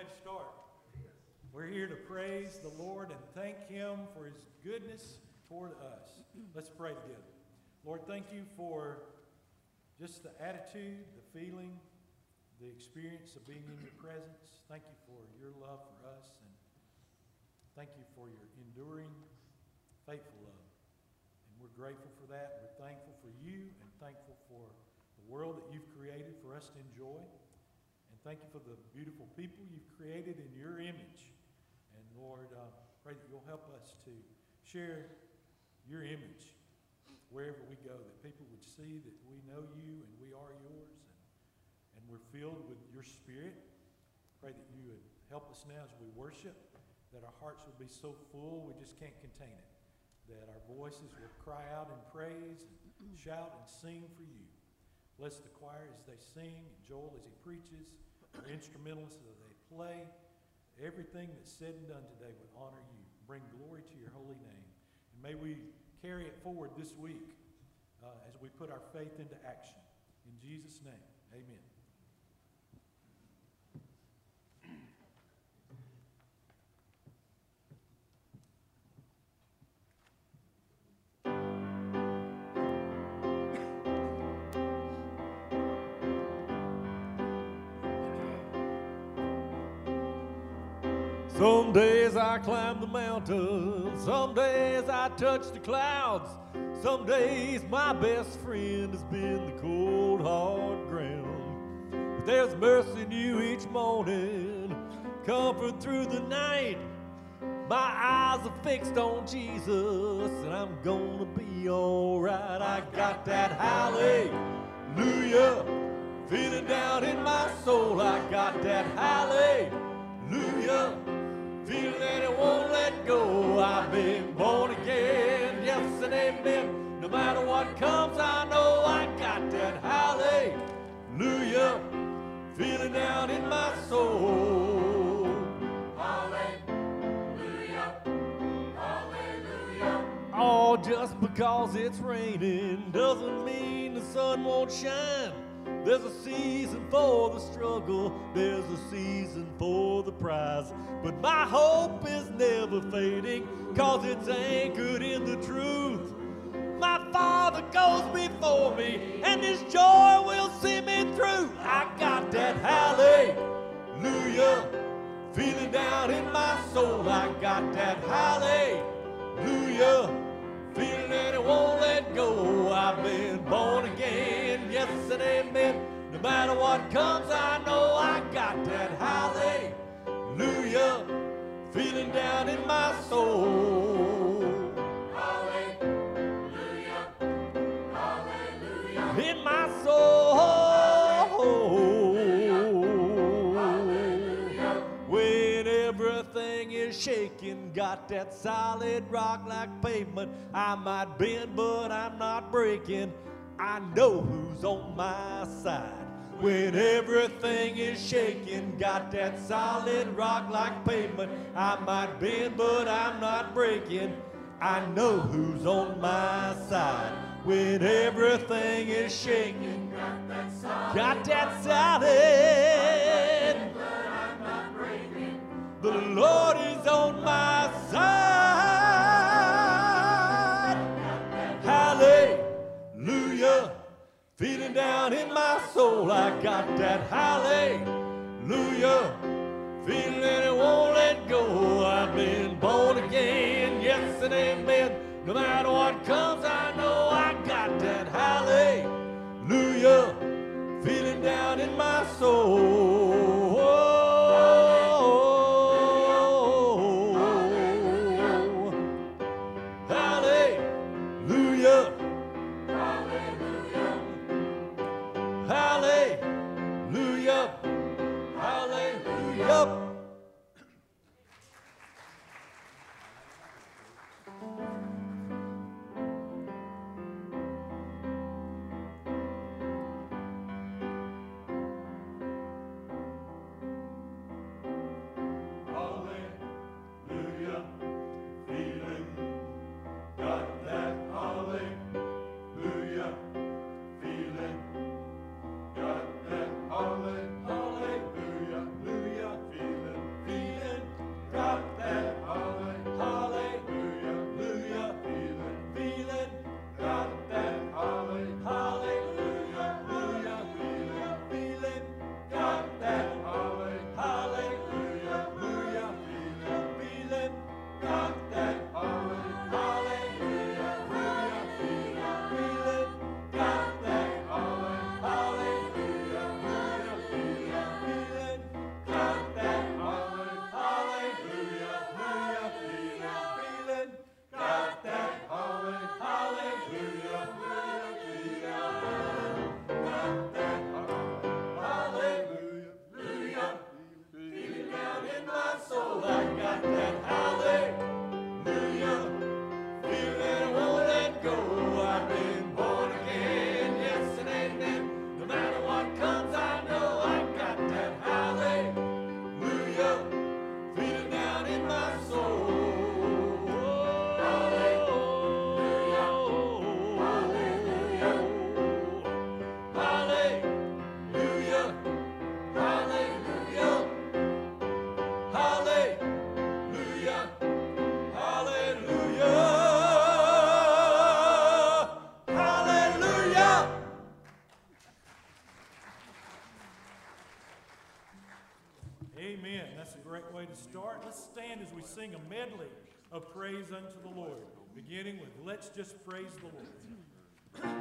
to start. We're here to praise the Lord and thank Him for His goodness toward us. Let's pray together. Lord, thank you for just the attitude, the feeling, the experience of being in your presence. Thank you for your love for us, and thank you for your enduring, faithful love. And we're grateful for that. We're thankful for you and thankful for the world that you've created for us to enjoy. And thank you for the beautiful people you've created in your image. And Lord, pray that you'll help us to share your image wherever we go, that people would see that we know you and we are yours, and we're filled with your Spirit. Pray that you would help us now as we worship, that our hearts will be so full we just can't contain it, that our voices will cry out in praise and shout and sing for you. Bless the choir as they sing, and Joel as he preaches, our instrumentalists as they play. Everything that's said and done today would honor you, bring glory to your holy name. And may we carry it forward this week as we put our faith into action. In Jesus' name, amen. Some days I climb the mountains, some days I touch the clouds, some days my best friend has been the cold, hard ground. But there's mercy in you each morning, comfort through the night. My eyes are fixed on Jesus, and I'm gonna be alright. I got that hallelujah feeling down in my soul. I got that hallelujah feeling that it won't let go. I've been born again, yes and amen. No matter what comes, I know I got that hallelujah feeling down in my soul. Hallelujah, hallelujah. Oh, just because it's raining doesn't mean the sun won't shine. There's a season for the struggle, there's a season for the prize. But my hope is never fading, 'cause it's anchored in the truth. My Father goes before me, and His joy will see me through. I got that hallelujah feeling down in my soul. I got that hallelujah feeling that it won't let go. I've been born again, yes and amen. No matter what comes, I know I got that hallelujah feeling down in my soul. Hallelujah, hallelujah, in my soul. Hallelujah. When everything is shaking, got that solid rock like pavement. I might bend, but I'm not breaking. I know who's on my side. When everything is shaking, got that solid rock like pavement. I might bend, but I'm not breaking. I know who's on my side. When everything is shaking, got that solid, but I'm not breaking. The Lord is on my side. Hallelujah feeling down in my soul. I got that hallelujah feeling that it won't let go. I've been born again, yes and amen. No matter what comes, I know I got that hallelujah feeling down in my soul. Hallelujah. Hallelujah, hallelujah. stand as we sing a medley of praise unto the Lord, beginning with Let's Just Praise the Lord.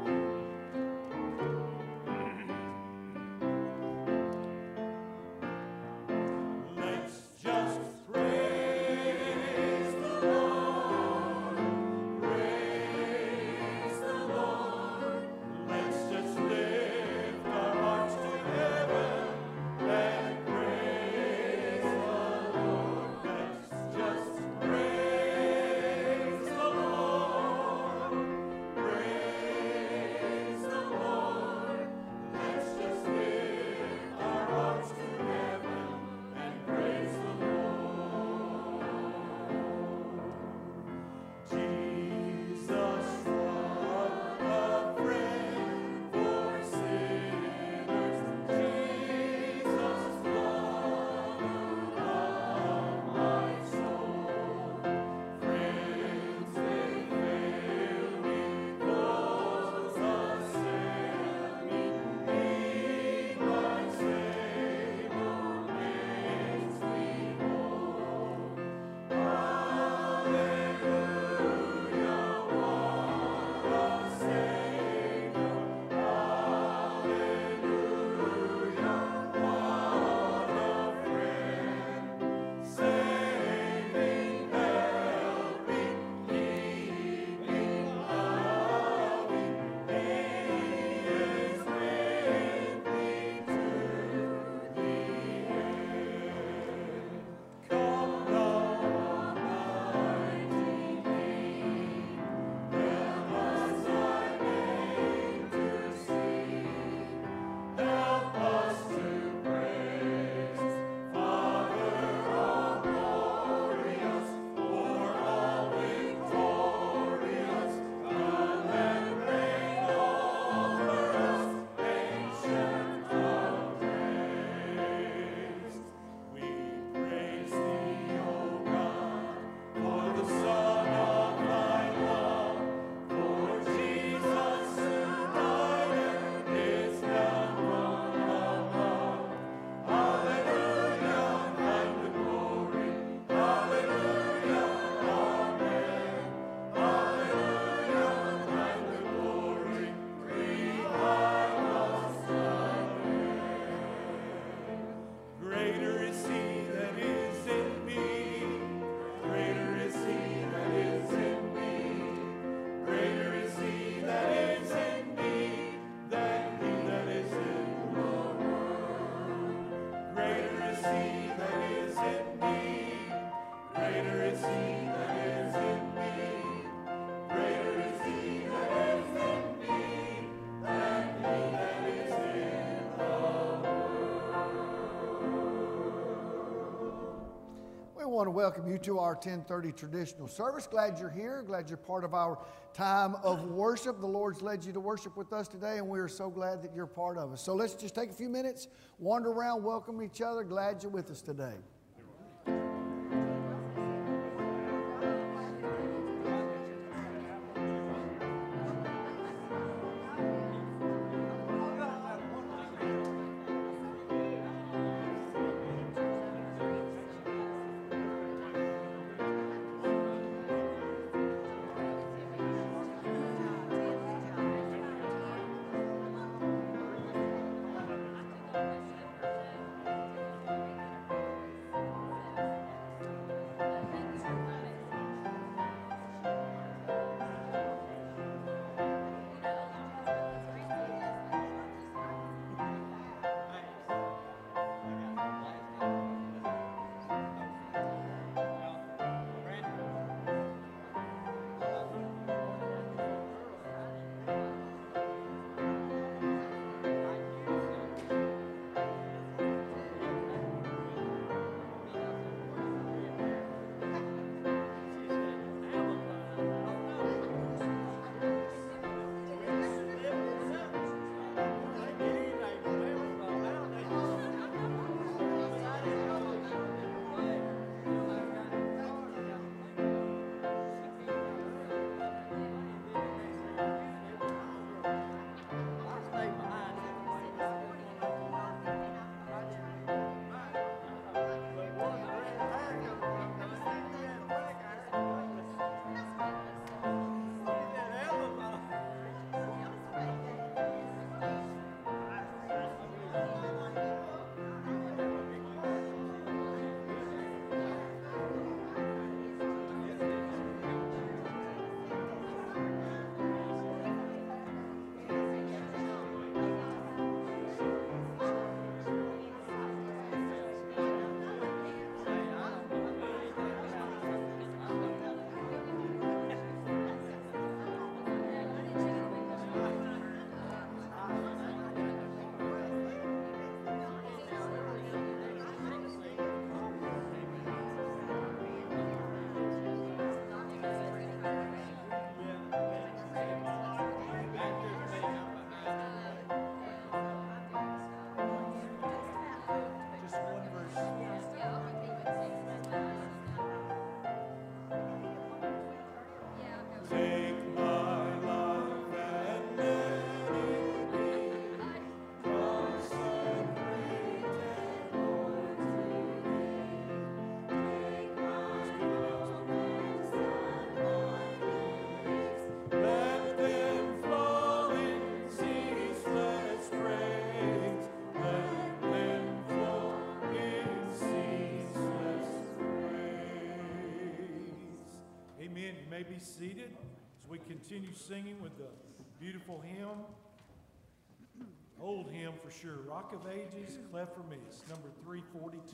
I want to welcome you to our 10:30 traditional service. Glad you're here. Glad you're part of our time of worship. The Lord's led you to worship with us today, and we are so glad that you're part of us. So let's just take a few minutes, wander around, welcome each other. Glad you're with us today. Amen. You may be seated as we continue singing with the beautiful hymn. Old hymn for sure. Rock of Ages, Cleft for Me. It's number 342.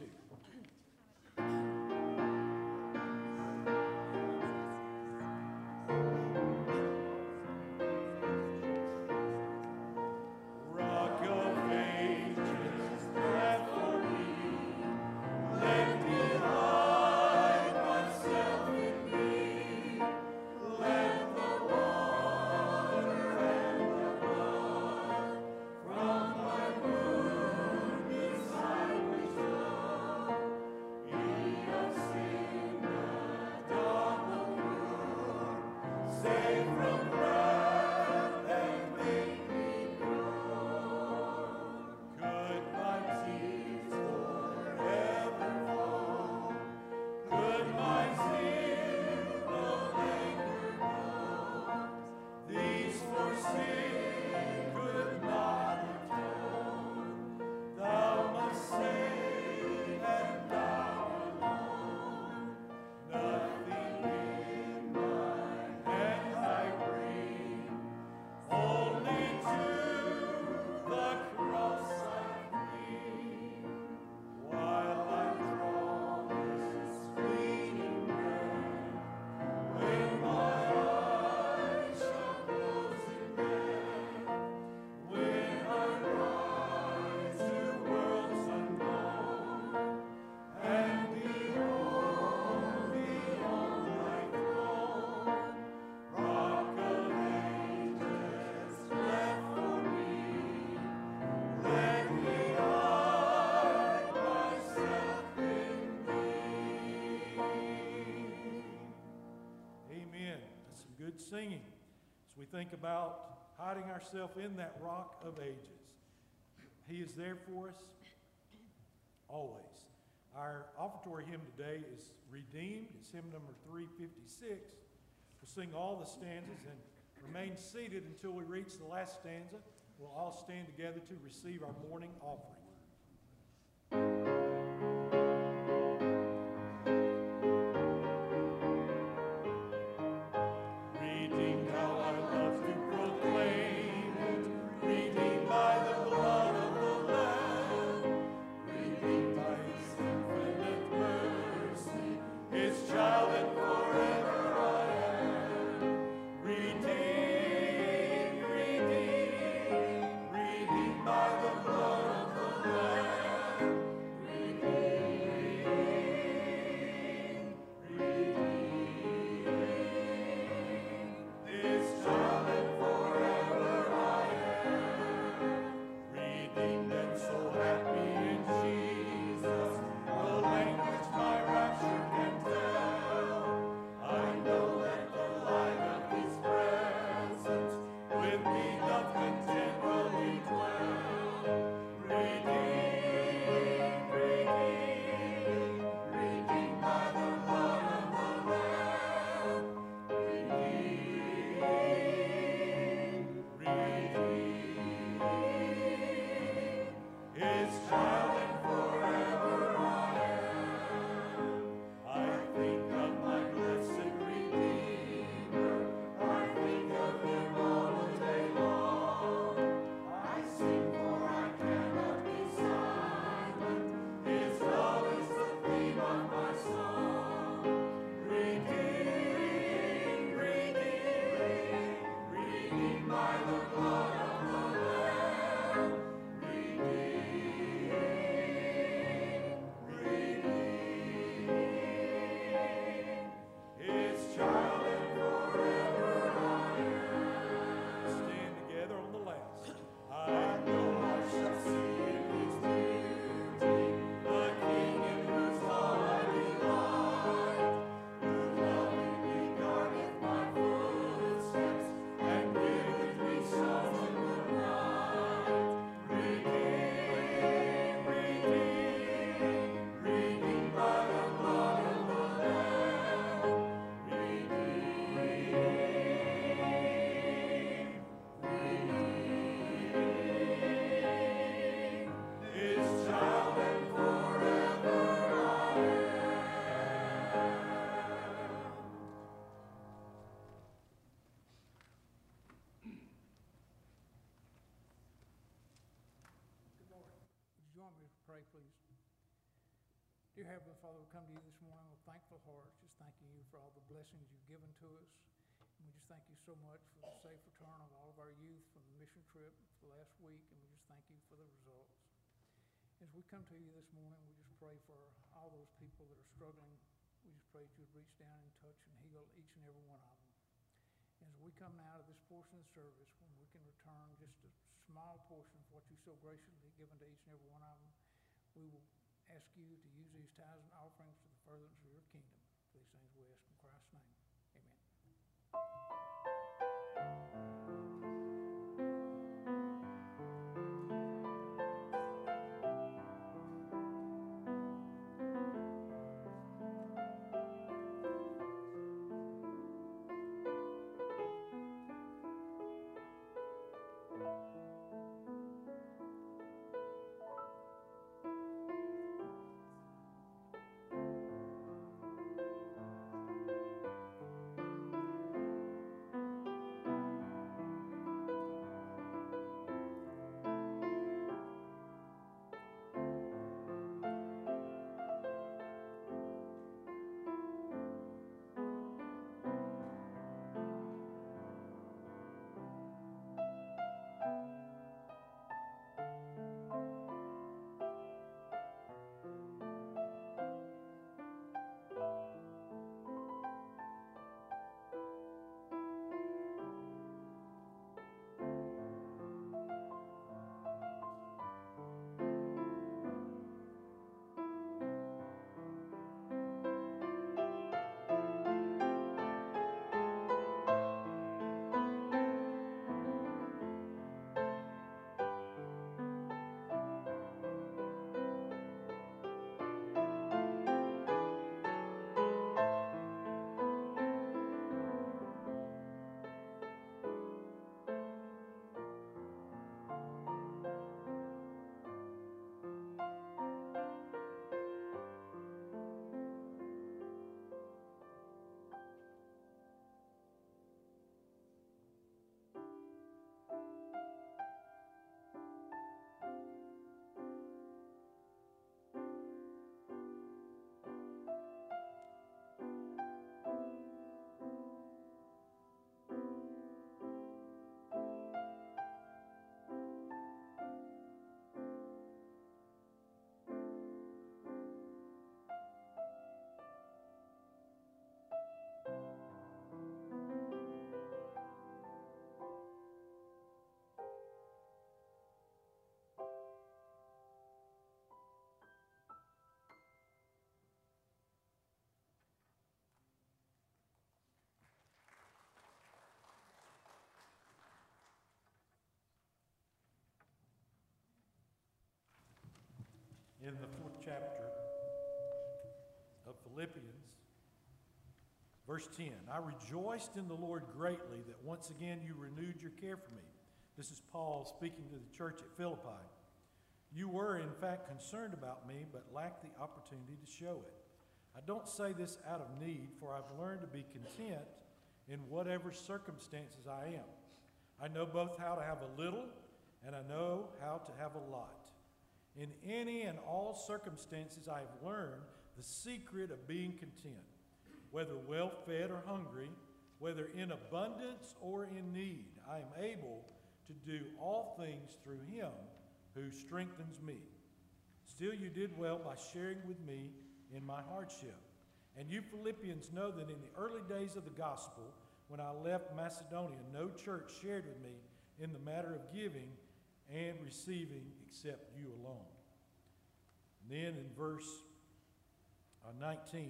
Singing as we think about hiding ourselves in that rock of ages. He is there for us always. Our offertory hymn today is Redeemed. It's hymn number 356. We'll sing all the stanzas and remain seated until we reach the last stanza. We'll all stand together to receive our morning offering. Redeemed by the blood of the Pray, please. Dear Heavenly Father, we come to you this morning with thankful hearts, just thanking you for all the blessings you've given to us. And we just thank you so much for the safe return of all of our youth from the mission trip for last week, and we just thank you for the results. As we come to you this morning, we just pray for all those people that are struggling. We just pray that you would reach down and touch and heal each and every one of them. As we come now to this portion of the service, when we can return just a small portion of what you so graciously given to each and every one of them, we will ask you to use these tithes and offerings for the furtherance of your kingdom. These things we ask in Christ's name. Amen. In the 4th chapter of Philippians, verse 10, I rejoiced in the Lord greatly that once again you renewed your care for me. This is Paul speaking to the church at Philippi. You were, in fact, concerned about me, but lacked the opportunity to show it. I don't say this out of need, for I've learned to be content in whatever circumstances I am. I know both how to have a little, and I know how to have a lot. In any and all circumstances, I have learned the secret of being content, whether well-fed or hungry, whether in abundance or in need. I am able to do all things through him who strengthens me. Still, you did well by sharing with me in my hardship. And you Philippians know that in the early days of the gospel, when I left Macedonia, no church shared with me in the matter of giving and receiving except you alone. And then in verse 19,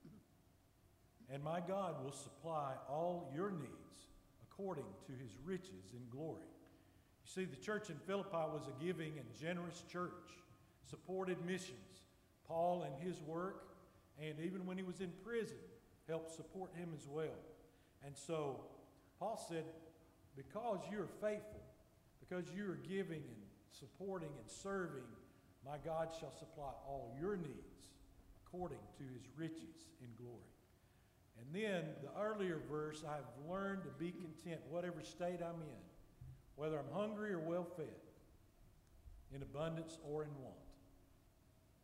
and my God will supply all your needs according to his riches in glory. You see, the church in Philippi was a giving and generous church, supported missions. Paul and his work, and even when he was in prison, helped support him as well. And so Paul said, because you are faithful, because you are giving and supporting and serving, my God shall supply all your needs according to his riches in glory. And then the earlier verse, I've learned to be content whatever state I'm in, whether I'm hungry or well-fed, in abundance or in want.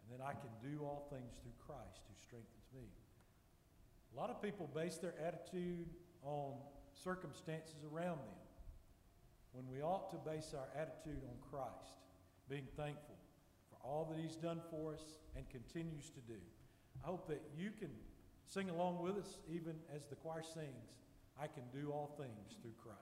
and that I can do all things through Christ who strengthens me. A lot of people base their attitude on circumstances around them, when we ought to base our attitude on Christ, being thankful for all that He's done for us and continues to do. I hope that you can sing along with us, even as the choir sings, I can do all things through Christ.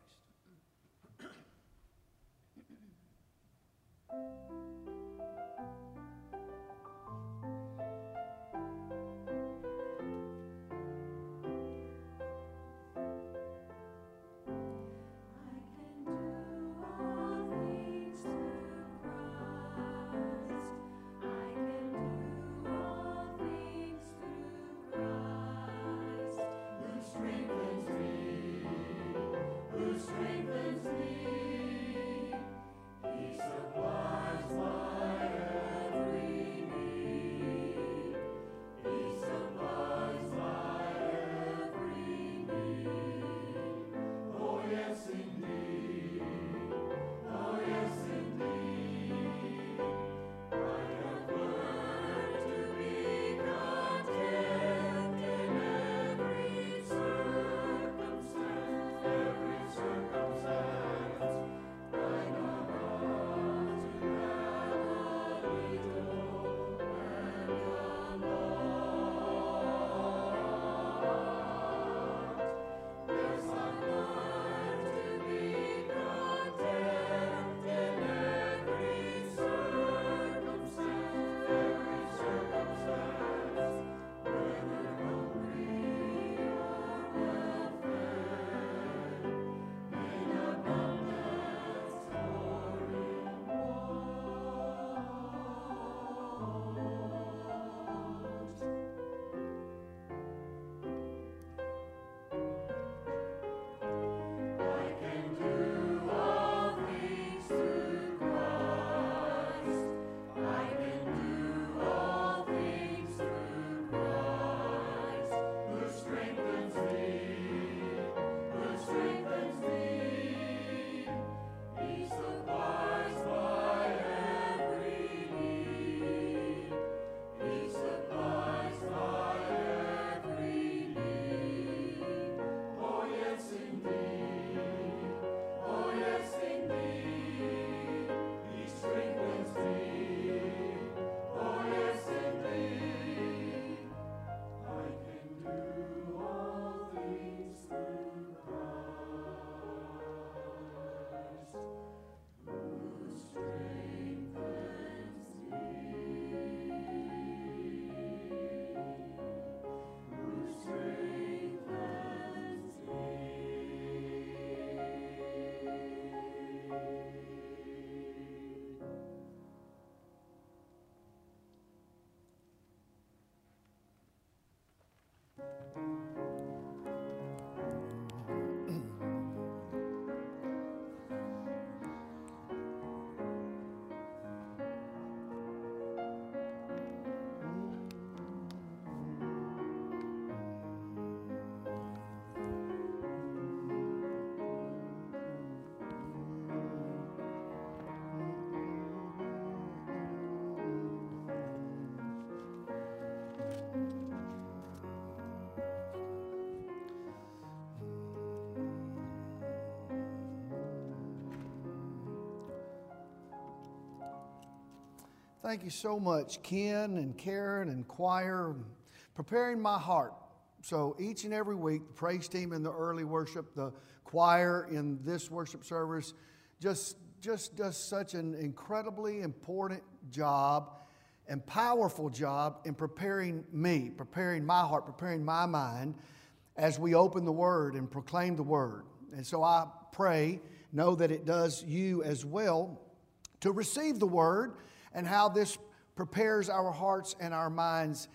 Thank you so much, Ken and Karen and choir, preparing my heart. So each and every week, the praise team in the early worship, the choir in this worship service, just does such an incredibly important job and powerful job in preparing me, preparing my heart, preparing my mind as we open the Word and proclaim the Word. And so I pray, know that it does you as well, to receive the Word and how this prepares our hearts and our minds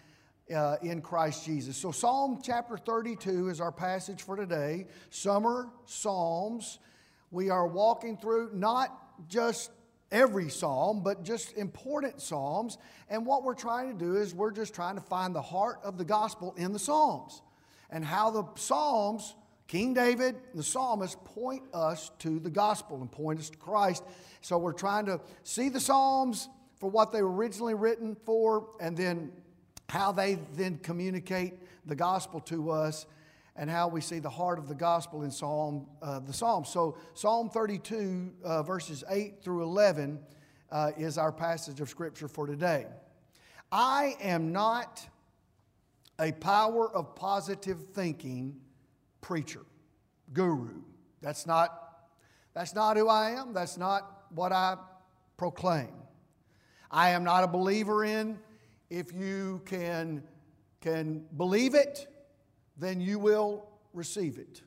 in Christ Jesus. So Psalm chapter 32 is our passage for today. Summer Psalms. We are walking through not just every psalm, but just important psalms. And what we're trying to do is we're just trying to find the heart of the gospel in the Psalms. And how the Psalms, King David, the psalmist, point us to the gospel and point us to Christ. So we're trying to see the Psalms, for what they were originally written for, and then how they then communicate the gospel to us, and how we see the heart of the gospel in the Psalms. So Psalm 32, verses 8 through 11, is our passage of Scripture for today. I am not a power of positive thinking preacher, guru. That's not who I am. That's not what I proclaim. I am not a believer in, if you can believe it, then you will receive it.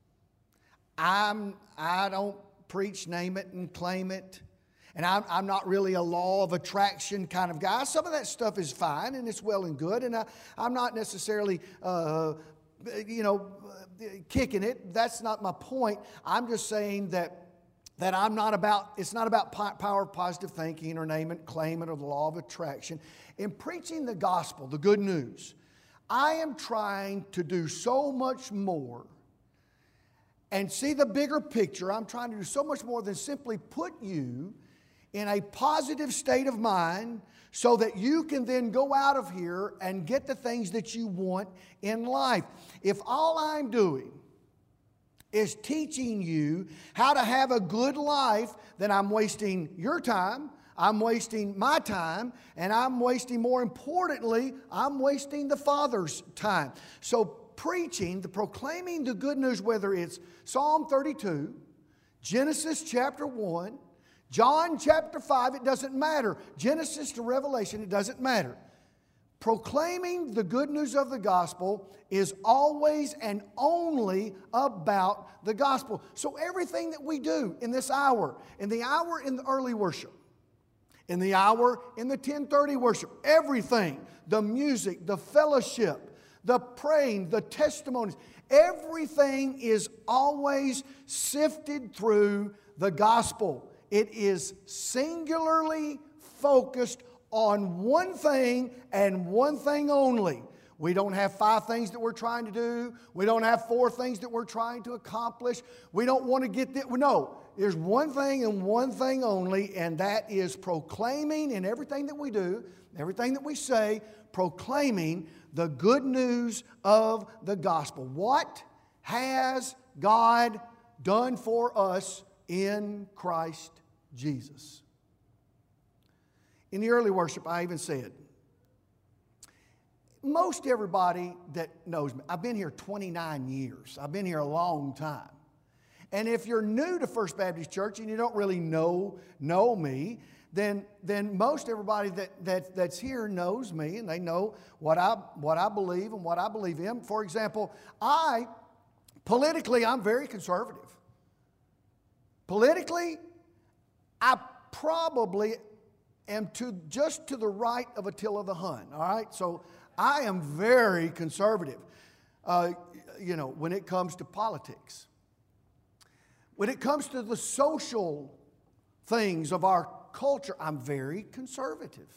I don't preach name it and claim it. And I'm not really a law of attraction kind of guy. Some of that stuff is fine and it's well and good. And I'm not necessarily, kicking it. That's not my point. I'm just saying that I'm not about, it's not about power of positive thinking or name it, claim it, or the law of attraction. In preaching the gospel, the good news, I am trying to do so much more and see the bigger picture. I'm trying to do so much more than simply put you in a positive state of mind so that you can then go out of here and get the things that you want in life. If all I'm doing is teaching you how to have a good life, then I'm wasting your time, I'm wasting my time, and I'm wasting, more importantly, I'm wasting the Father's time. So preaching, proclaiming the good news, whether it's Psalm 32, Genesis chapter 1, John chapter 5, it doesn't matter. Genesis to Revelation, it doesn't matter. Proclaiming the good news of the gospel is always and only about the gospel. So everything that we do in this hour, in the early worship, in the hour in the 10:30 worship, everything, the music, the fellowship, the praying, the testimonies, everything is always sifted through the gospel. It is singularly focused on one thing and one thing only. We don't have 5 things that we're trying to do. We don't have 4 things that we're trying to accomplish. We don't want to get that. No, there's one thing and one thing only, and that is proclaiming in everything that we do, everything that we say, proclaiming the good news of the gospel. What has God done for us in Christ Jesus? In the early worship, I even said, most everybody that knows me, I've been here 29 years. I've been here a long time. And if you're new to First Baptist Church and you don't really know me, then most everybody that's here knows me, and they know what I believe and what I believe in. For example, politically, I'm very conservative. Politically, I probably am just to the right of Attila the Hun, all right? So I am very conservative, when it comes to politics. When it comes to the social things of our culture, I'm very conservative.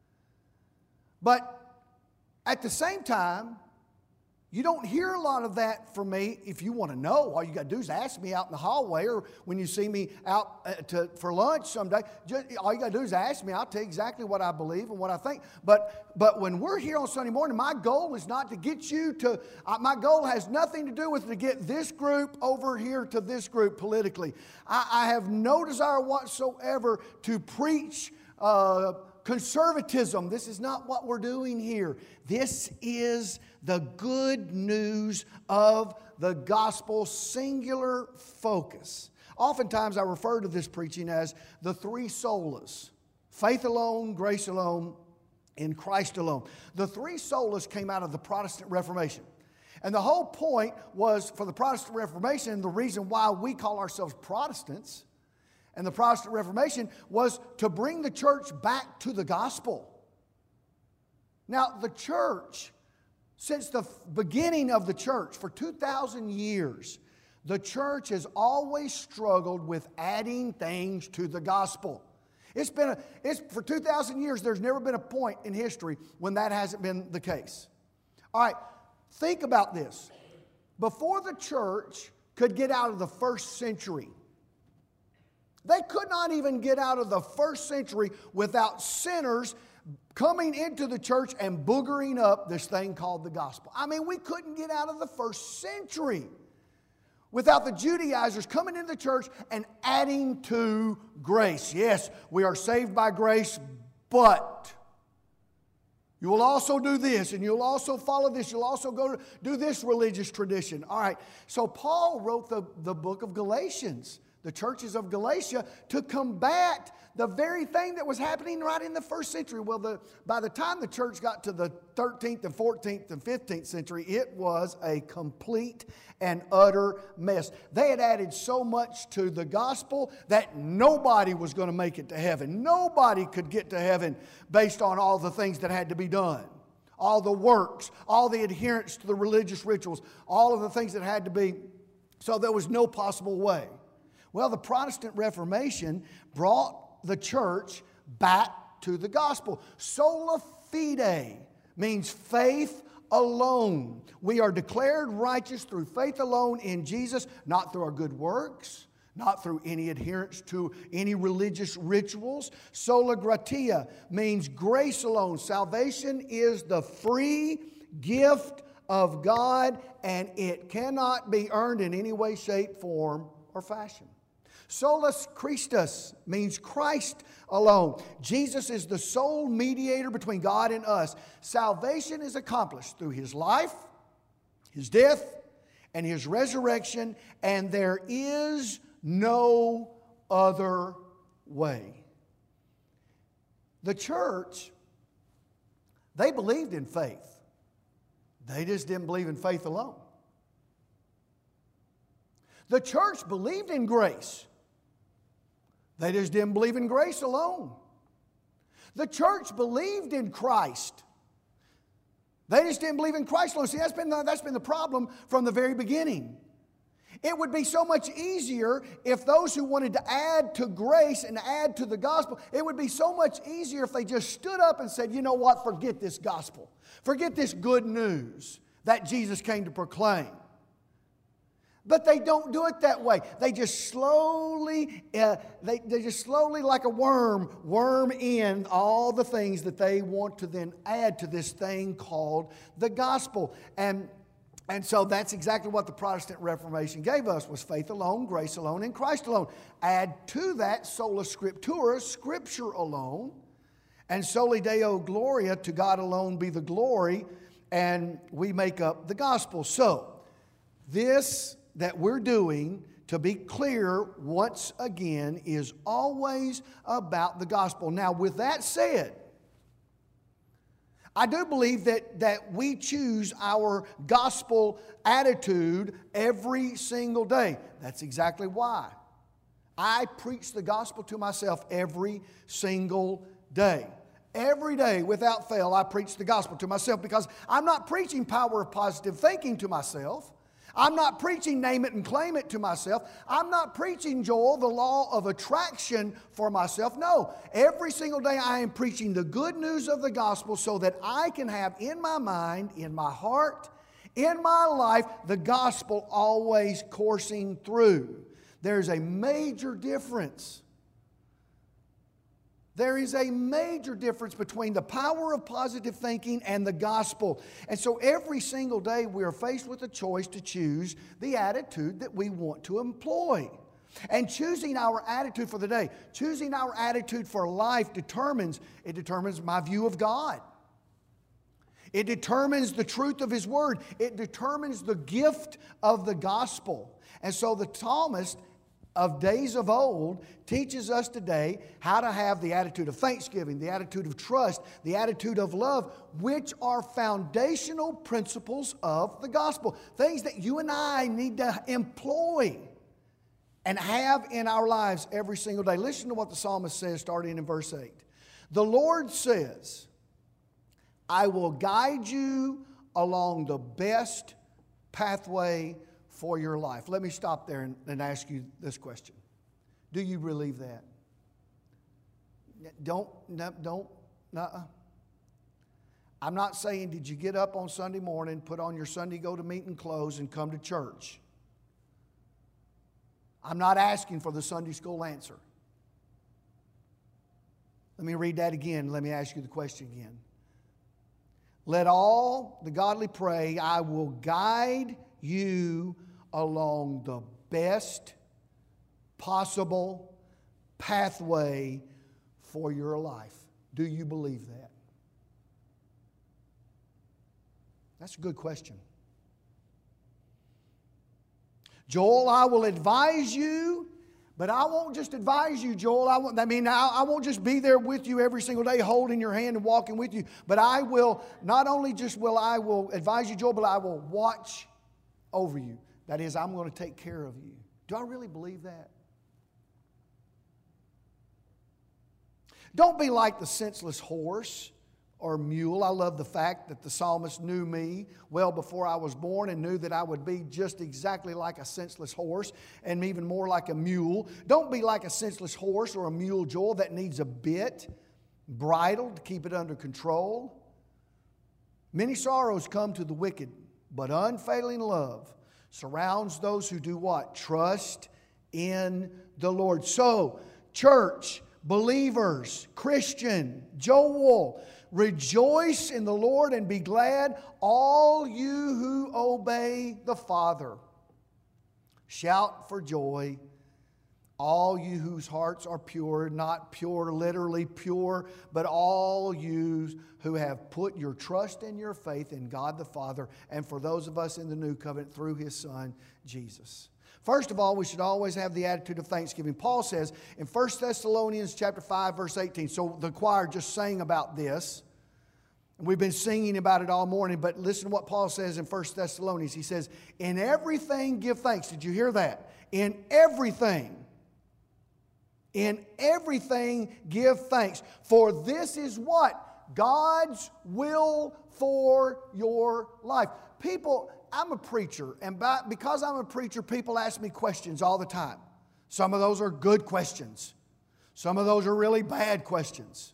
But at the same time, you don't hear a lot of that from me. If you want to know, all you got to do is ask me out in the hallway, or when you see me out for lunch someday. All you got to do is ask me. I'll tell you exactly what I believe and what I think. But when we're here on Sunday morning, my goal is not to get you to, my goal has nothing to do with to get this group over here to this group politically. I have no desire whatsoever to preach conservatism. This is not what we're doing here. This is the good news of the gospel, singular focus. Oftentimes I refer to this preaching as the 3 solas: faith alone, grace alone, in Christ alone. The 3 solas came out of the Protestant Reformation. And the whole point was, for the Protestant Reformation, and the reason why we call ourselves Protestants, and the Protestant Reformation was to bring the church back to the gospel. Now, the church, since the beginning of the church, for 2,000 years, the church has always struggled with adding things to the gospel. For 2,000 years, there's never been a point in history when that hasn't been the case. All right, think about this. Before the church could get out of the first century, They could not even get out of the first century without sinners coming into the church and boogering up this thing called the gospel. I mean, we couldn't get out of the first century without the Judaizers coming into the church and adding to grace. Yes, we are saved by grace, but you will also do this, and you'll also follow this. You'll also go do this religious tradition. All right, so Paul wrote the book of Galatians, the churches of Galatia, to combat the very thing that was happening right in the first century. Well, by the time the church got to the 13th and 14th and 15th century, it was a complete and utter mess. They had added so much to the gospel that nobody was going to make it to heaven. Nobody could get to heaven based on all the things that had to be done. All the works, all the adherence to the religious rituals, all of the things that had to be. So there was no possible way. Well, the Protestant Reformation brought the church back to the gospel. Sola fide means faith alone. We are declared righteous through faith alone in Jesus, not through our good works, not through any adherence to any religious rituals. Sola gratia means grace alone. Salvation is the free gift of God, and it cannot be earned in any way, shape, form, or fashion. Solus Christus means Christ alone. Jesus is the sole mediator between God and us. Salvation is accomplished through His life, His death, and His resurrection, and there is no other way. The church, they believed in faith. They just didn't believe in faith alone. The church believed in grace. They just didn't believe in grace alone. The church believed in Christ. They just didn't believe in Christ alone. See, that's been the problem from the very beginning. It would be so much easier if those who wanted to add to grace and add to the gospel, it would be so much easier if they just stood up and said, you know what, forget this gospel. Forget this good news that Jesus came to proclaim. But they don't do it that way. They just slowly, like a worm in all the things that they want to then add to this thing called the gospel. And so that's exactly what the Protestant Reformation gave us, was faith alone, grace alone, and Christ alone. Add to that sola scriptura, Scripture alone, and soli Deo gloria, to God alone be the glory, and we make up the gospel. So this that we're doing, to be clear once again, is always about the gospel. Now, with that said, I do believe that we choose our gospel attitude every single day. That's exactly why I preach the gospel to myself every single day. Every day, without fail, I preach the gospel to myself, because I'm not preaching power of positive thinking to myself. I'm not preaching name it and claim it to myself. I'm not preaching, Joel, the law of attraction for myself. No, every single day I am preaching the good news of the gospel so that I can have in my mind, in my heart, in my life, the gospel always coursing through. There's a major difference. There is a major difference between the power of positive thinking and the gospel. And so every single day we are faced with a choice to choose the attitude that we want to employ. And choosing our attitude for the day, choosing our attitude for life determines my view of God. It determines the truth of His Word. It determines the gift of the gospel. And so the psalmist of days of old teaches us today how to have the attitude of thanksgiving, the attitude of trust, the attitude of love, which are foundational principles of the gospel. Things that you and I need to employ and have in our lives every single day. Listen to what the psalmist says starting in verse 8. The Lord says, I will guide you along the best pathway for your life. Let me stop there and ask you this question. Do you believe that? I'm not saying, did you get up on Sunday morning, put on your Sunday go-to-meeting clothes, and come to church? I'm not asking for the Sunday school answer. Let me read that again. Let me ask you the question again. Let all the godly pray, I will guide you along the best possible pathway for your life. Do you believe that? That's a good question. Joel, I will advise you, but I won't just advise you, Joel. I won't just be there with you every single day holding your hand and walking with you. But I will, not only just will I will advise you, Joel, but I will watch over you. That is, I'm going to take care of you. Do I really believe that? Don't be like the senseless horse or mule. I love the fact that the psalmist knew me well before I was born and knew that I would be just exactly like a senseless horse and even more like a mule. Don't be like a senseless horse or a mule, Joel, that needs a bit, bridle to keep it under control. Many sorrows come to the wicked, but unfailing love surrounds those who do what? Trust in the Lord. So, church, believers, Christian, Joel, rejoice in the Lord and be glad, all you who obey the Father. Shout for joy, all you whose hearts are pure, not pure, literally pure, but all you who have put your trust and your faith in God the Father, and for those of us in the new covenant through His Son, Jesus. First of all, we should always have the attitude of thanksgiving. Paul says in 1 Thessalonians chapter 5, verse 18, so the choir just sang about this. And we've been singing about it all morning, but listen to what Paul says in 1 Thessalonians. He says, in everything give thanks. Did you hear that? In everything. In everything give thanks. For this is what? God's will for your life. People, I'm a preacher, and because I'm a preacher, people ask me questions all the time. Some of those are good questions. Some of those are really bad questions.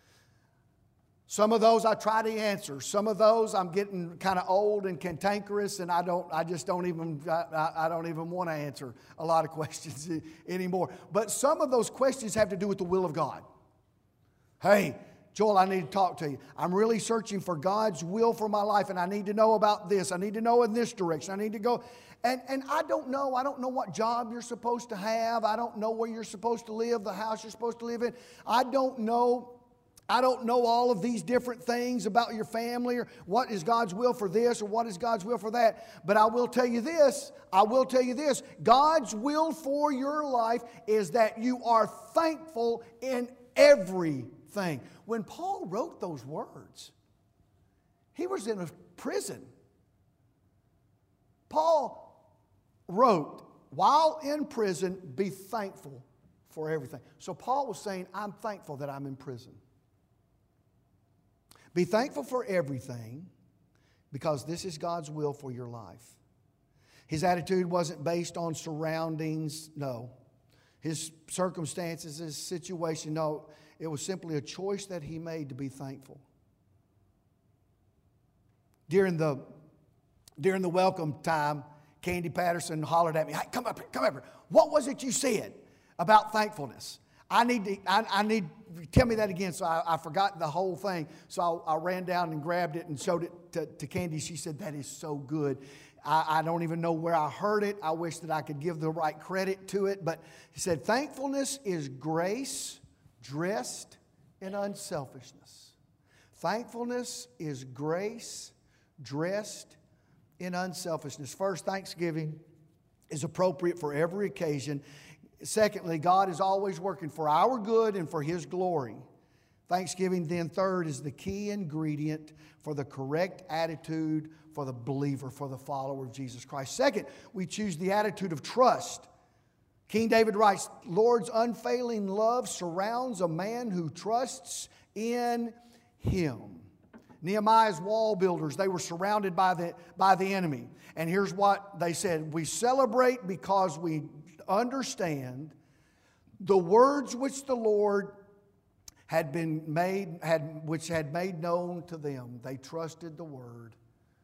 Some of those I try to answer. Some of those I'm getting kind of old and cantankerous, and I don't even want to answer a lot of questions anymore. But some of those questions have to do with the will of God. Hey, Joel, I need to talk to you. I'm really searching for God's will for my life, and I need to know about this. I need to know in this direction. I need to go. And I don't know. I don't know what job you're supposed to have. I don't know where you're supposed to live, the house you're supposed to live in. I don't know all of these different things about your family, or what is God's will for this, or what is God's will for that. But I will tell you this. God's will for your life is that you are thankful in everything. When Paul wrote those words, he was in a prison. Paul wrote, while in prison, be thankful for everything. So Paul was saying, I'm thankful that I'm in prison. Be thankful for everything because this is God's will for your life. His attitude wasn't based on surroundings, no. His circumstances, his situation, no. It was simply a choice that he made to be thankful. During the welcome time, Candy Patterson hollered at me, hey, come up here. What was it you said about thankfulness? I need tell me that again. So I forgot the whole thing. So I ran down and grabbed it and showed it to Candy. She said, that is so good. I don't even know where I heard it. I wish that I could give the right credit to it. But he said, thankfulness is grace dressed in unselfishness. Thankfulness is grace dressed in unselfishness. First, thanksgiving is appropriate for every occasion. Secondly, God is always working for our good and for His glory. Thanksgiving, then, third, is the key ingredient for the correct attitude for the believer, for the follower of Jesus Christ. Second, we choose the attitude of trust. King David writes, Lord's unfailing love surrounds a man who trusts in Him. Nehemiah's wall builders, they were surrounded by the enemy. And here's what they said, we celebrate because we understand the words which the Lord had made known to them. They trusted the word.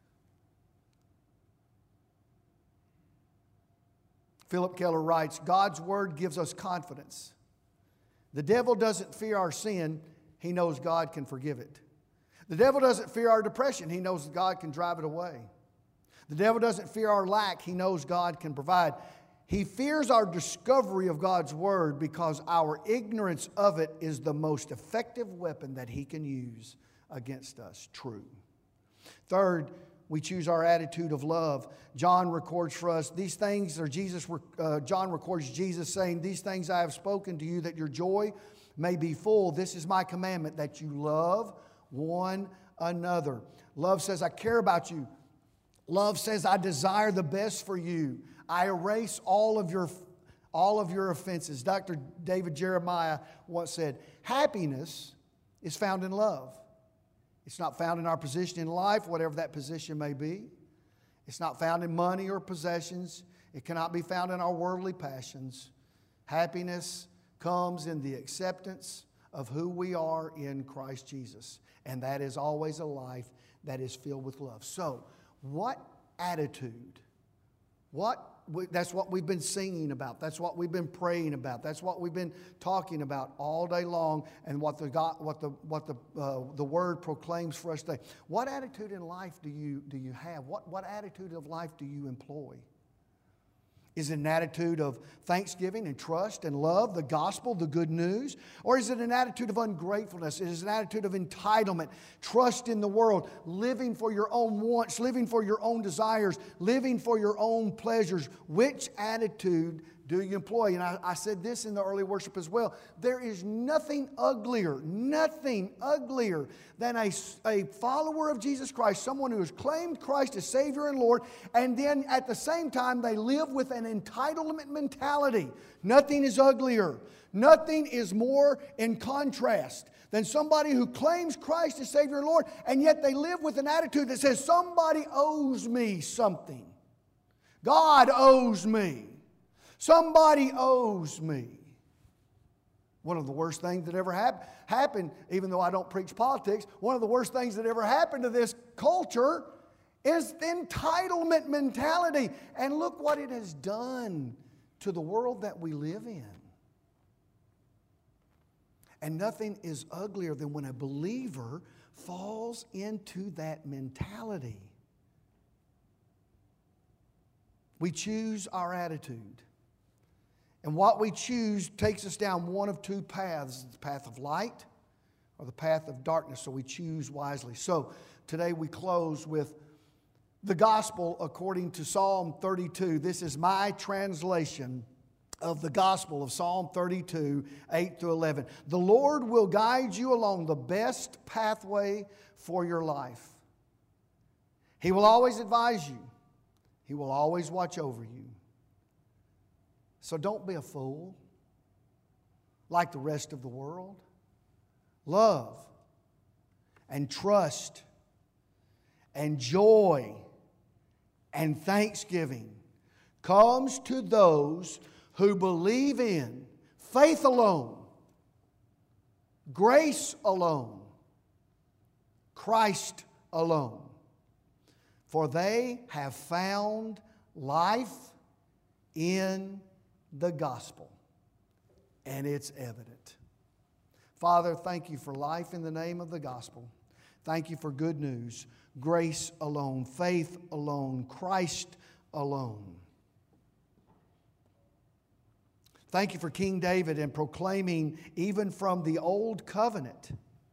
Philip Keller writes, God's word gives us confidence. The devil doesn't fear our sin. He knows God can forgive it. The devil doesn't fear our depression. He knows God can drive it away. The devil doesn't fear our lack. He knows God can provide. He fears our discovery of God's Word because our ignorance of it is the most effective weapon that he can use against us. True. Third, we choose our attitude of love. John records for us these things, or John records Jesus saying, "These things I have spoken to you, that your joy may be full. This is my commandment, that you love one another." Love says, I care about you. Love says, I desire the best for you. I erase all of your offenses. Dr. David Jeremiah once said, happiness is found in love. It's not found in our position in life, whatever that position may be. It's not found in money or possessions. It cannot be found in our worldly passions. Happiness comes in the acceptance of who we are in Christ Jesus. And that is always a life that is filled with love. So, what attitude? That's what we've been singing about. That's what we've been praying about. That's what we've been talking about all day long, and what the Word proclaims for us today. What attitude in life do you have? What attitude of life do you employ? Is it an attitude of thanksgiving and trust and love, the gospel, the good news? Or is it an attitude of ungratefulness? It is an attitude of entitlement, trust in the world, living for your own wants, living for your own desires, living for your own pleasures? Which attitude do you employ? And I said this in the early worship as well. There is nothing uglier than a follower of Jesus Christ, someone who has claimed Christ as Savior and Lord, and then at the same time they live with an entitlement mentality. Nothing is uglier. Nothing is more in contrast than somebody who claims Christ as Savior and Lord, and yet they live with an attitude that says, somebody owes me something. God owes me. Somebody owes me. One of the worst things that ever happened, even though I don't preach politics, one of the worst things that ever happened to this culture is the entitlement mentality. And look what it has done to the world that we live in. And nothing is uglier than when a believer falls into that mentality. We choose our attitude. And what we choose takes us down one of two paths, the path of light or the path of darkness. So we choose wisely. So today we close with the gospel according to Psalm 32. This is my translation of the gospel of Psalm 32, 8 through 11. The Lord will guide you along the best pathway for your life. He will always advise you. He will always watch over you. So don't be a fool like the rest of the world. Love and trust and joy and thanksgiving comes to those who believe in faith alone, grace alone, Christ alone. For they have found life in the gospel, and it's evident. Father, thank you for life in the name of the gospel. Thank you for good news, grace alone, faith alone, Christ alone. Thank you for King David and proclaiming even from the old covenant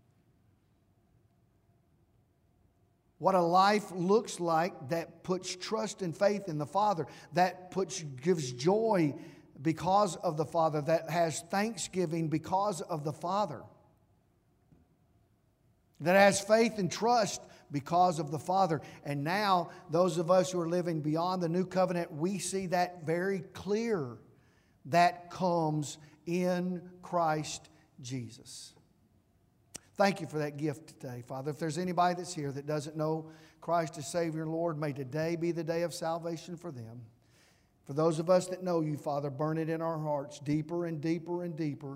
what a life looks like that puts trust and faith in the Father, that gives joy because of the Father, that has thanksgiving because of the Father, that has faith and trust because of the Father. And now, those of us who are living beyond the new covenant, we see that very clear. That comes in Christ Jesus. Thank you for that gift today, Father. If there's anybody that's here that doesn't know Christ as Savior and Lord, may today be the day of salvation for them. For those of us that know you, Father, burn it in our hearts deeper and deeper and deeper.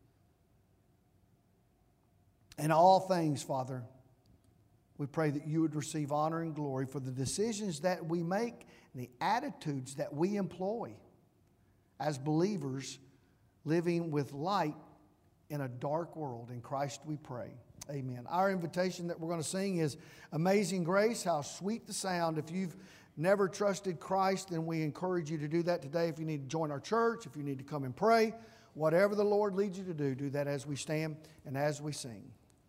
In all things, Father, we pray that you would receive honor and glory for the decisions that we make and the attitudes that we employ as believers living with light in a dark world. In Christ we pray. Amen. Our invitation that we're going to sing is Amazing Grace, how sweet the sound. If you've never trusted Christ, then we encourage you to do that today. If you need to join our church, if you need to come and pray, whatever the Lord leads you to do that as we stand and as we sing.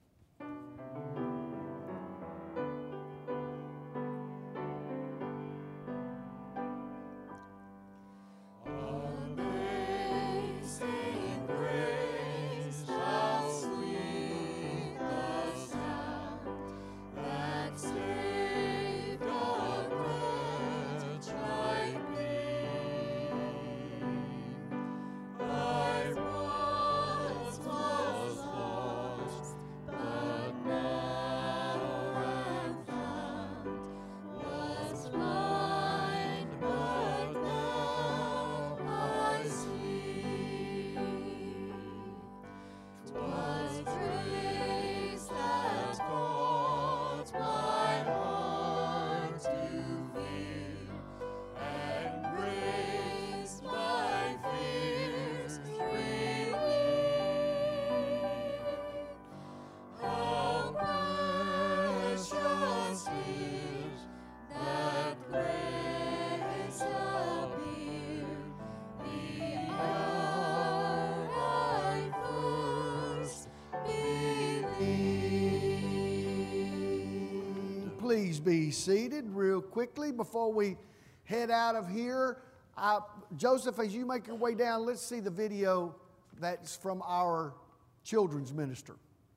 Please be seated real quickly before we head out of here. Joseph, as you make your way down, let's see the video that's from our children's minister.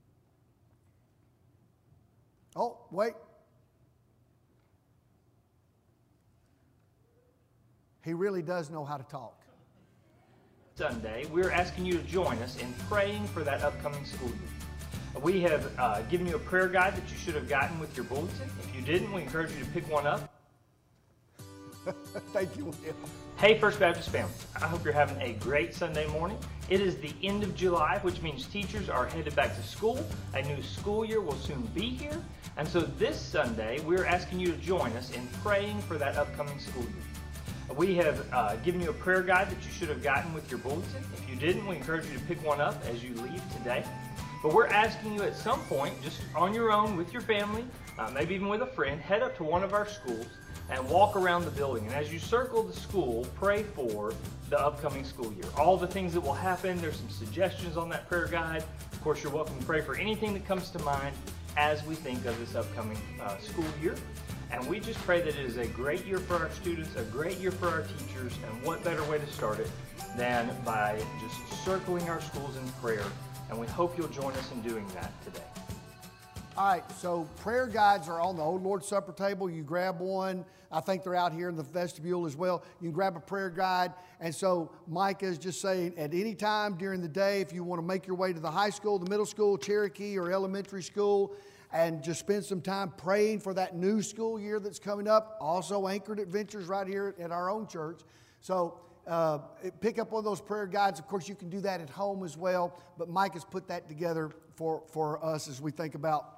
Oh, wait. He really does know how to talk. Sunday, we're asking you to join us in praying for that upcoming school year. We have given you a prayer guide that you should have gotten with your bulletin. If you didn't, we encourage you to pick one up. Thank you, Will. Hey, First Baptist family. I hope you're having a great Sunday morning. It is the end of July, which means teachers are headed back to school. A new school year will soon be here. And so this Sunday, we're asking you to join us in praying for that upcoming school year. We have given you a prayer guide that you should have gotten with your bulletin. If you didn't, we encourage you to pick one up as you leave today. But we're asking you at some point, just on your own with your family, maybe even with a friend, head up to one of our schools and walk around the building. And as you circle the school, pray for the upcoming school year. All the things that will happen, there's some suggestions on that prayer guide. Of course, you're welcome to pray for anything that comes to mind as we think of this upcoming school year. And we just pray that it is a great year for our students, a great year for our teachers, and what better way to start it than by just circling our schools in prayer. And we hope you'll join us in doing that today. All right, so prayer guides are on the Old Lord's Supper table. You grab one. I think they're out here in the vestibule as well. You can grab a prayer guide. And so Micah is just saying at any time during the day, if you want to make your way to the high school, the middle school, Cherokee, or elementary school, and just spend some time praying for that new school year that's coming up. Also Anchored Adventures right here at our own church. So pick up one of those prayer guides. Of course, you can do that at home as well. But Mike has put that together for us as we think about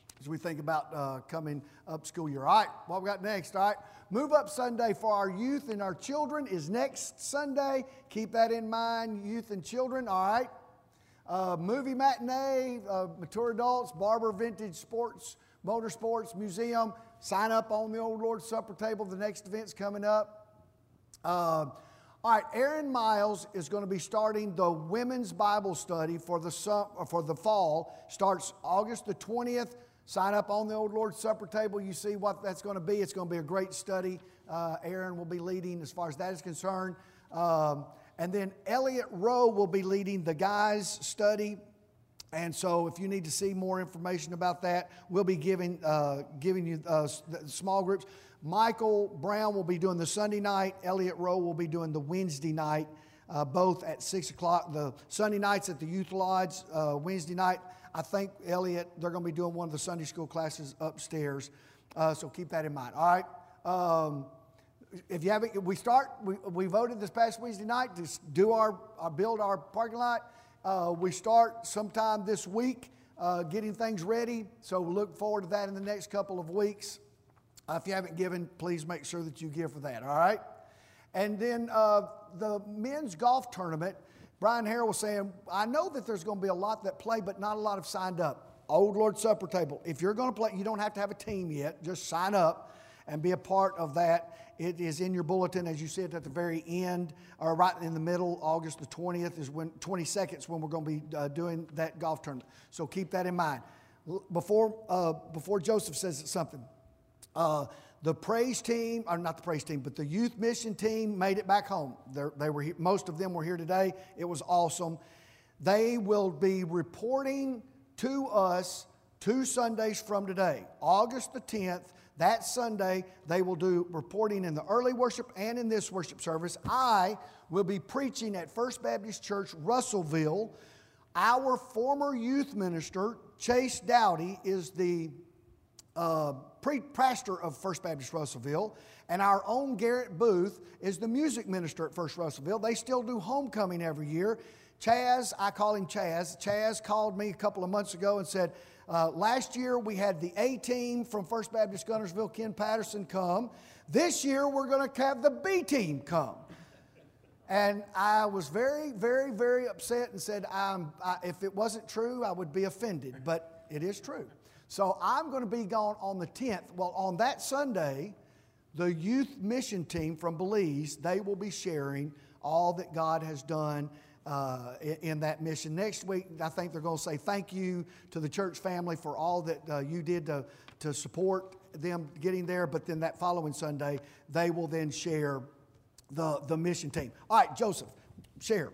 coming up school year. All right, what we got next? All right, Move Up Sunday for our youth and our children is next Sunday. Keep that in mind, youth and children. All right. Movie matinee, mature adults, Barber Vintage Sports, Motorsports Museum. Sign up on the Old Lord's Supper table. The next event's coming up. All right, Aaron Miles is going to be starting the women's Bible study for the fall. Starts August the 20th. Sign up on the Old Lord's Supper table. You see what that's going to be. It's going to be a great study. Aaron will be leading as far as that is concerned. And then Elliot Rowe will be leading the guys' study. And so if you need to see more information about that, we'll be giving you small groups. Michael Brown will be doing the Sunday night. Elliot Rowe will be doing the Wednesday night, both at 6 o'clock. The Sunday nights at the Youth Lodge, Wednesday night, I think, Elliot, they're going to be doing one of the Sunday school classes upstairs. So keep that in mind. All right. If you haven't, we voted this past Wednesday night to do build our parking lot. We start sometime this week getting things ready. So we look forward to that in the next couple of weeks. If you haven't given, please make sure that you give for that, all right? And then the men's golf tournament, Brian Harrell was saying, I know that there's going to be a lot that play, but not a lot have signed up. Old Lord's Supper table. If you're going to play, you don't have to have a team yet. Just sign up and be a part of that. It is in your bulletin, as you said, at the very end, or right in the middle. August the 20th is 22nd is when we're going to be doing that golf tournament. So keep that in mind. Before Joseph says something, the praise team, or not the praise team, but the youth mission team made it back home. They were here, most of them were here today. It was awesome. They will be reporting to us 2 Sundays from today. August the 10th, that Sunday, they will do reporting in the early worship and in this worship service. I will be preaching at First Baptist Church, Russellville. Our former youth minister, Chase Dowdy, is the pastor of First Baptist Russellville, and our own Garrett Booth is the music minister at First Russellville. They still do homecoming every year. Chaz, I call him Chaz. Chaz called me a couple of months ago and said, last year we had the A team from First Baptist Guntersville, Ken Patterson, come. This year we're going to have the B team come. And I was very, very, very upset and said, if it wasn't true, I would be offended. But it is true. So I'm going to be gone on the 10th. Well, on that Sunday, the youth mission team from Belize, they will be sharing all that God has done in that mission. Next week, I think they're going to say thank you to the church family for all that you did to support them getting there. But then that following Sunday, they will then share the mission team. All right, Joseph, share.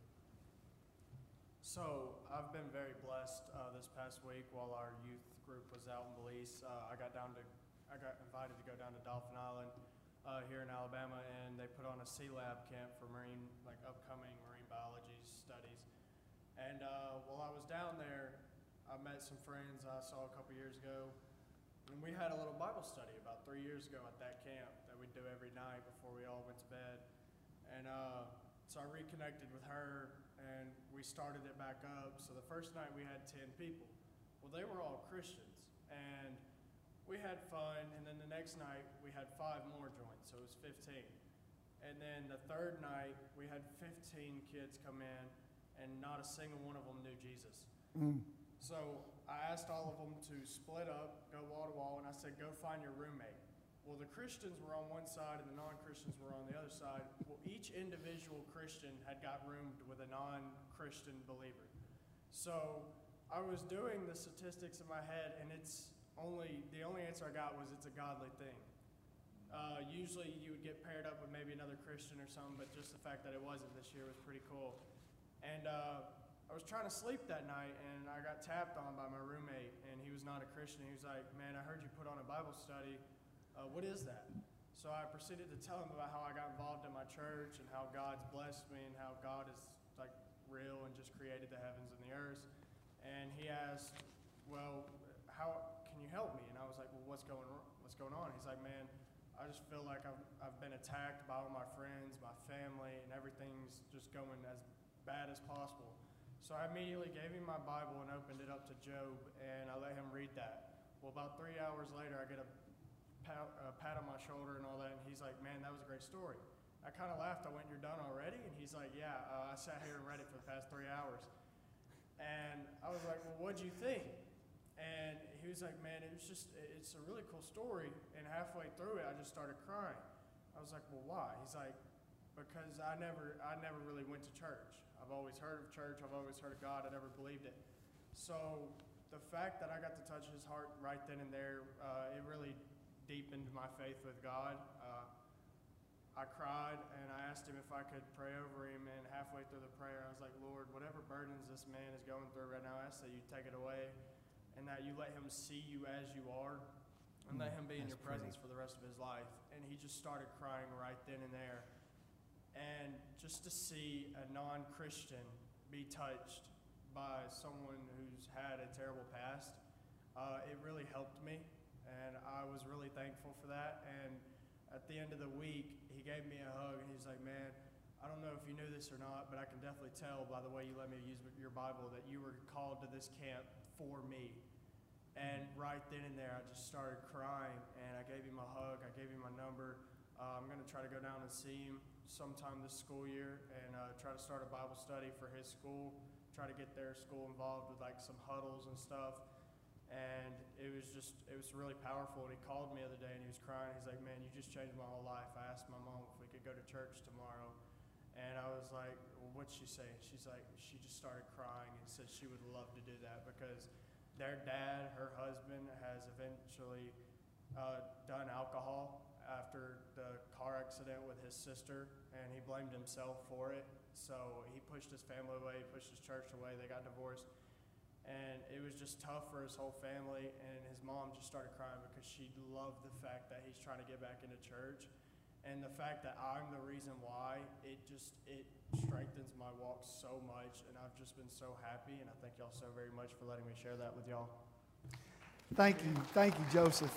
So I've been very blessed this past week while our youth group was out in Belize. I got invited to go down to Dolphin Island here in Alabama, and they put on a Sea Lab camp for upcoming marine biology studies. And while I was down there, I met some friends I saw a couple years ago, and we had a little Bible study about 3 years ago at that camp that we'd do every night before we all went to bed. And so I reconnected with her, and we started it back up. So the first night we had 10 people. Well, they were all Christians, and we had fun. And then the next night we had 5 more join, so it was 15. And then the third night we had 15 kids come in, and not a single one of them knew Jesus. So I asked all of them to split up, go wall to wall, and I said, go find your roommate. Well, the Christians were on one side and the non-Christians were on the other side. Well, each individual Christian had got roomed with a non-Christian believer. So I was doing the statistics in my head, and the only answer I got was it's a godly thing. Usually you would get paired up with maybe another Christian or something, but just the fact that it wasn't this year was pretty cool. And I was trying to sleep that night, and I got tapped on by my roommate, and he was not a Christian. He was like, man, I heard you put on a Bible study. What is that? So I proceeded to tell him about how I got involved in my church and how God's blessed me and how God is like real and just created the heavens and the earth. And he asked, well, how can you help me? And I was like, well, what's going on? He's like, man, I just feel like I've been attacked by all my friends, my family, and everything's just going as bad as possible. So I immediately gave him my Bible and opened it up to Job, and I let him read that. Well, about 3 hours later, I get a pat on my shoulder and all that, and he's like, man, that was a great story. I kind of laughed. I went, you're done already? And he's like, yeah, I sat here and read it for the past 3 hours. And I was like, well, what'd you think? And he was like, man, it's a really cool story. And halfway through it, I just started crying. I was like, well, why? He's like, because I never really went to church. I've always heard of church. I've always heard of God. I never believed it. So the fact that I got to touch his heart right then and there, it really deepened my faith with God. I cried, and I asked him if I could pray over him, and halfway through the prayer, I was like, Lord, whatever burdens this man is going through right now, I ask that you take it away, and that you let him see you as you are, and let him be in your presence for the rest of his life. And he just started crying right then and there. And just to see a non-Christian be touched by someone who's had a terrible past, it really helped me. And I was really thankful for that. And at the end of the week, he gave me a hug, and he's like, man, I don't know if you knew this or not, but I can definitely tell by the way you let me use your Bible that you were called to this camp for me. And right then and there, I just started crying, and I gave him a hug. I gave him my number. I'm going to try to go down and see him sometime this school year and try to start a Bible study for his school, try to get their school involved with like some huddles and stuff. And it was really powerful. And he called me the other day and he was crying. He's like, man, you just changed my whole life. I asked my mom if we could go to church tomorrow. And I was like, well, what'd she say? She's like, she just started crying and said she would love to do that because their dad, her husband, has eventually done alcohol after the car accident with his sister, and he blamed himself for it. So he pushed his family away, he pushed his church away, they got divorced. And it was just tough for his whole family, and his mom just started crying because she loved the fact that he's trying to get back into church. And the fact that I'm the reason why, it strengthens my walk so much, and I've just been so happy, and I thank y'all so very much for letting me share that with y'all. Thank you, Joseph.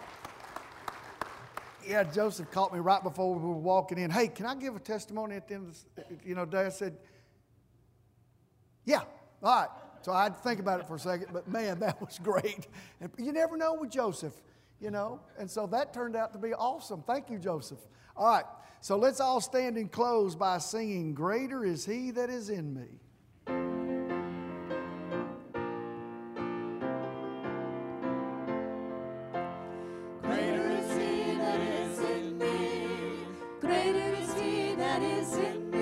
Yeah, Joseph caught me right before we were walking in. Hey, can I give a testimony at the end of this? Dad said, yeah, all right. So I had to think about it for a second, but man, that was great. And you never know with Joseph, and so that turned out to be awesome. Thank you, Joseph. All right, so let's all stand and close by singing, Greater is He that is in me. Greater is He that is in me. Greater is He that is in me.